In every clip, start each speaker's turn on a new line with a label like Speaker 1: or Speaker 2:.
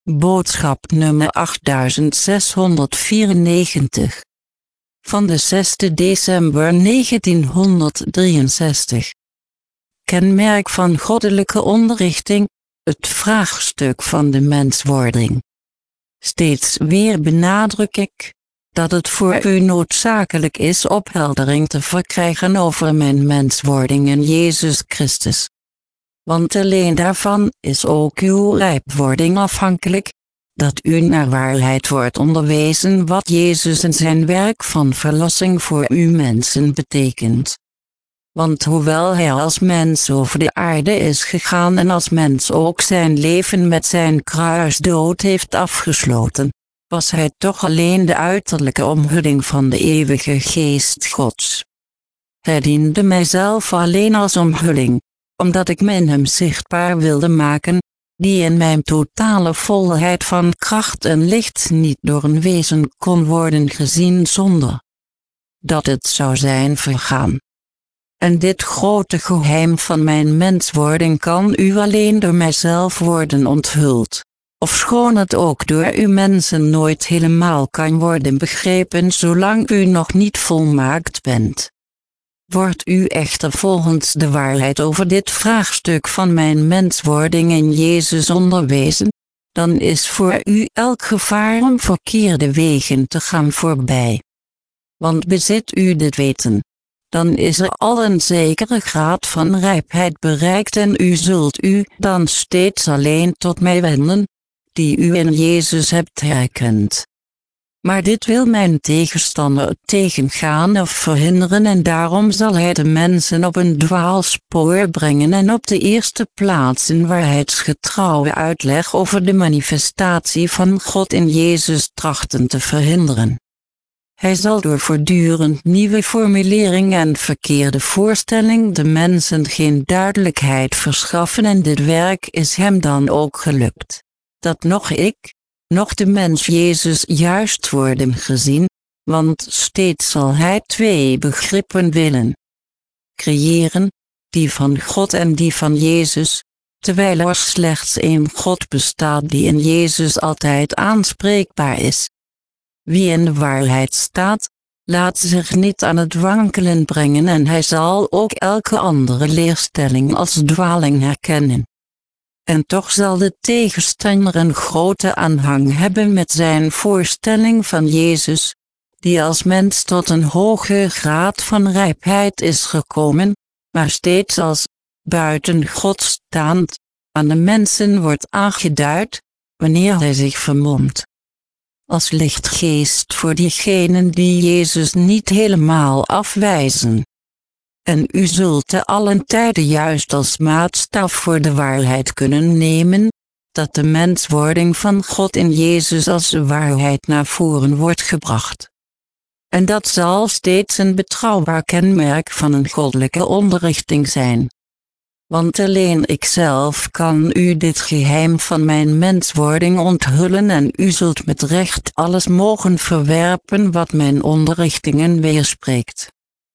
Speaker 1: Boodschap nummer 8694. Van de 6 december 1963. Kenmerk van goddelijke onderrichting, het vraagstuk van de menswording. Steeds weer benadruk ik, dat het voor u noodzakelijk is opheldering te verkrijgen over mijn menswording in Jezus Christus. Want alleen daarvan is ook uw rijpwording afhankelijk, dat u naar waarheid wordt onderwezen wat Jezus en zijn werk van verlossing voor u mensen betekent. Want hoewel hij als mens over de aarde is gegaan en als mens ook zijn leven met zijn kruisdood heeft afgesloten, was hij toch alleen de uiterlijke omhulling van de eeuwige geest Gods. Hij diende mijzelf alleen als omhulling, omdat ik me in hem zichtbaar wilde maken, die in mijn totale volheid van kracht en licht niet door een wezen kon worden gezien zonder dat het zou zijn vergaan. En dit grote geheim van mijn menswording kan u alleen door mijzelf worden onthuld, ofschoon het ook door u mensen nooit helemaal kan worden begrepen zolang u nog niet volmaakt bent. Wordt u echter volgens de waarheid over dit vraagstuk van mijn menswording in Jezus onderwezen, dan is voor u elk gevaar om verkeerde wegen te gaan voorbij. Want bezit u dit weten, dan is er al een zekere graad van rijpheid bereikt en u zult u dan steeds alleen tot mij wenden, die u in Jezus hebt herkend. Maar dit wil mijn tegenstander tegengaan of verhinderen en daarom zal hij de mensen op een dwaalspoor brengen en op de eerste plaats in waarheidsgetrouwe uitleg over de manifestatie van God in Jezus trachten te verhinderen. Hij zal door voortdurend nieuwe formulering en verkeerde voorstelling de mensen geen duidelijkheid verschaffen en dit werk is hem dan ook gelukt, dat nog ik, nog de mens Jezus juist worden gezien, want steeds zal hij twee begrippen willen creëren, die van God en die van Jezus, terwijl er slechts één God bestaat die in Jezus altijd aanspreekbaar is. Wie in de waarheid staat, laat zich niet aan het wankelen brengen en hij zal ook elke andere leerstelling als dwaling herkennen. En toch zal de tegenstander een grote aanhang hebben met zijn voorstelling van Jezus, die als mens tot een hoge graad van rijpheid is gekomen, maar steeds als buiten God staand aan de mensen wordt aangeduid, wanneer hij zich vermomt als lichtgeest voor diegenen die Jezus niet helemaal afwijzen. En u zult te allen tijden juist als maatstaf voor de waarheid kunnen nemen, dat de menswording van God in Jezus als waarheid naar voren wordt gebracht. En dat zal steeds een betrouwbaar kenmerk van een goddelijke onderrichting zijn. Want alleen ikzelf kan u dit geheim van mijn menswording onthullen en u zult met recht alles mogen verwerpen wat mijn onderrichtingen weerspreekt.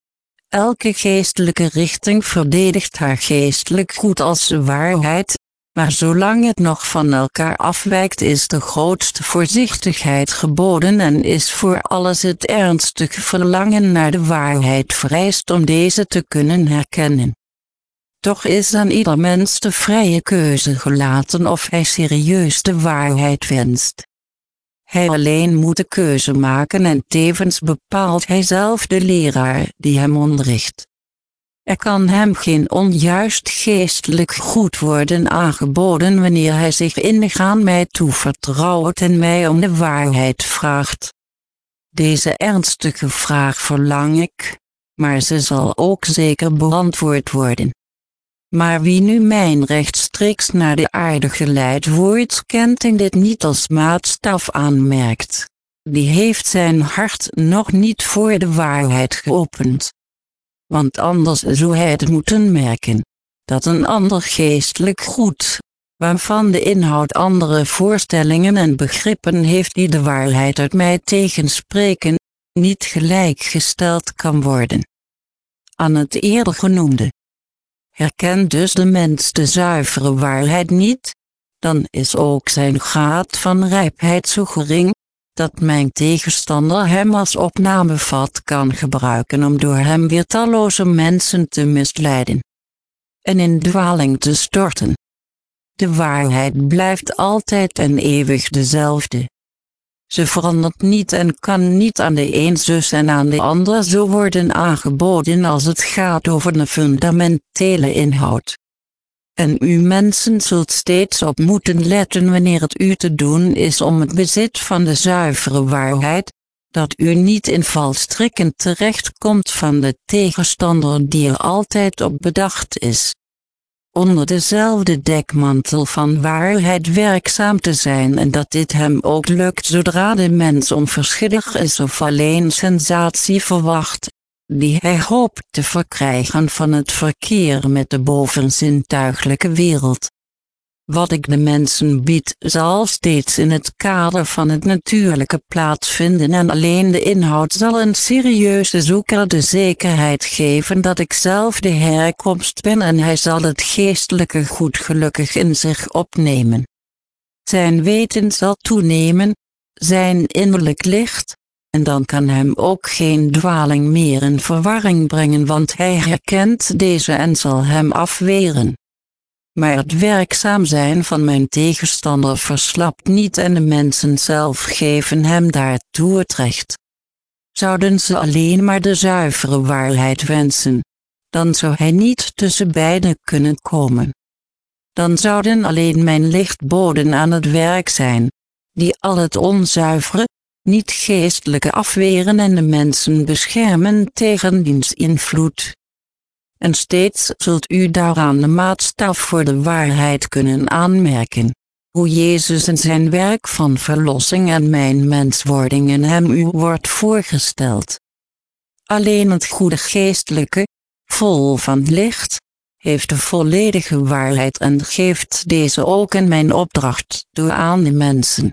Speaker 1: Elke geestelijke richting verdedigt haar geestelijk goed als waarheid, maar zolang het nog van elkaar afwijkt is de grootste voorzichtigheid geboden en is voor alles het ernstige verlangen naar de waarheid vereist om deze te kunnen herkennen. Toch is aan ieder mens de vrije keuze gelaten of hij serieus de waarheid wenst. Hij alleen moet de keuze maken en tevens bepaalt hij zelf de leraar die hem onderricht. Er kan hem geen onjuist geestelijk goed worden aangeboden wanneer hij zich innig aan mij toevertrouwt en mij om de waarheid vraagt. Deze ernstige vraag verlang ik, maar ze zal ook zeker beantwoord worden. Maar wie nu mijn rechtstreeks naar de aarde geleid wordt, kent en dit niet als maatstaf aanmerkt, die heeft zijn hart nog niet voor de waarheid geopend. Want anders zou hij het moeten merken, dat een ander geestelijk goed, waarvan de inhoud andere voorstellingen en begrippen heeft die de waarheid uit mij tegenspreken, niet gelijkgesteld kan worden aan het eerder genoemde. Herkent dus de mens de zuivere waarheid niet, dan is ook zijn graad van rijpheid zo gering, dat mijn tegenstander hem als opnamevat kan gebruiken om door hem weer talloze mensen te misleiden en in dwaling te storten. De waarheid blijft altijd en eeuwig dezelfde. Ze verandert niet en kan niet aan de een zus en aan de ander zo worden aangeboden als het gaat over de fundamentele inhoud. En u mensen zult steeds op moeten letten wanneer het u te doen is om het bezit van de zuivere waarheid, dat u niet in valstrikken terechtkomt van de tegenstander die er altijd op bedacht is onder dezelfde dekmantel van waarheid werkzaam te zijn en dat dit hem ook lukt zodra de mens onverschillig is of alleen sensatie verwacht, die hij hoopt te verkrijgen van het verkeer met de bovenzintuiglijke wereld. Wat ik de mensen bied zal steeds in het kader van het natuurlijke plaatsvinden en alleen de inhoud zal een serieuze zoeker de zekerheid geven dat ik zelf de herkomst ben en hij zal het geestelijke goed gelukkig in zich opnemen. Zijn weten zal toenemen, zijn innerlijk licht, en dan kan hem ook geen dwaling meer in verwarring brengen want hij herkent deze en zal hem afweren. Maar het werkzaam zijn van mijn tegenstander verslapt niet en de mensen zelf geven hem daartoe het recht. Zouden ze alleen maar de zuivere waarheid wensen, dan zou hij niet tussen beiden kunnen komen. Dan zouden alleen mijn lichtboden aan het werk zijn, die al het onzuivere, niet geestelijke afweren en de mensen beschermen tegen diens invloed. En steeds zult u daaraan de maatstaf voor de waarheid kunnen aanmerken, hoe Jezus in zijn werk van verlossing en mijn menswording in hem u wordt voorgesteld. Alleen het goede geestelijke, vol van licht, heeft de volledige waarheid en geeft deze ook in mijn opdracht door aan de mensen.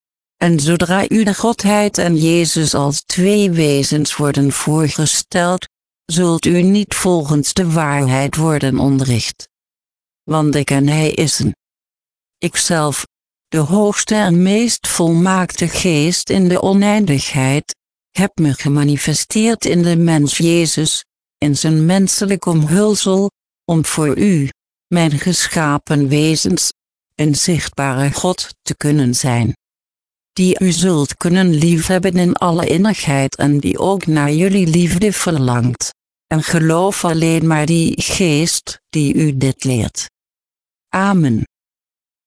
Speaker 1: En zodra u de Godheid en Jezus als twee wezens worden voorgesteld, zult u niet volgens de waarheid worden onderricht. Want ik en hij is een. Ikzelf, de hoogste en meest volmaakte geest in de oneindigheid, heb me gemanifesteerd in de mens Jezus, in zijn menselijk omhulsel, om voor u, mijn geschapen wezens, een zichtbare God te kunnen zijn, die u zult kunnen liefhebben in alle innigheid en die ook naar jullie liefde verlangt. En geloof alleen maar die geest die u dit leert. Amen.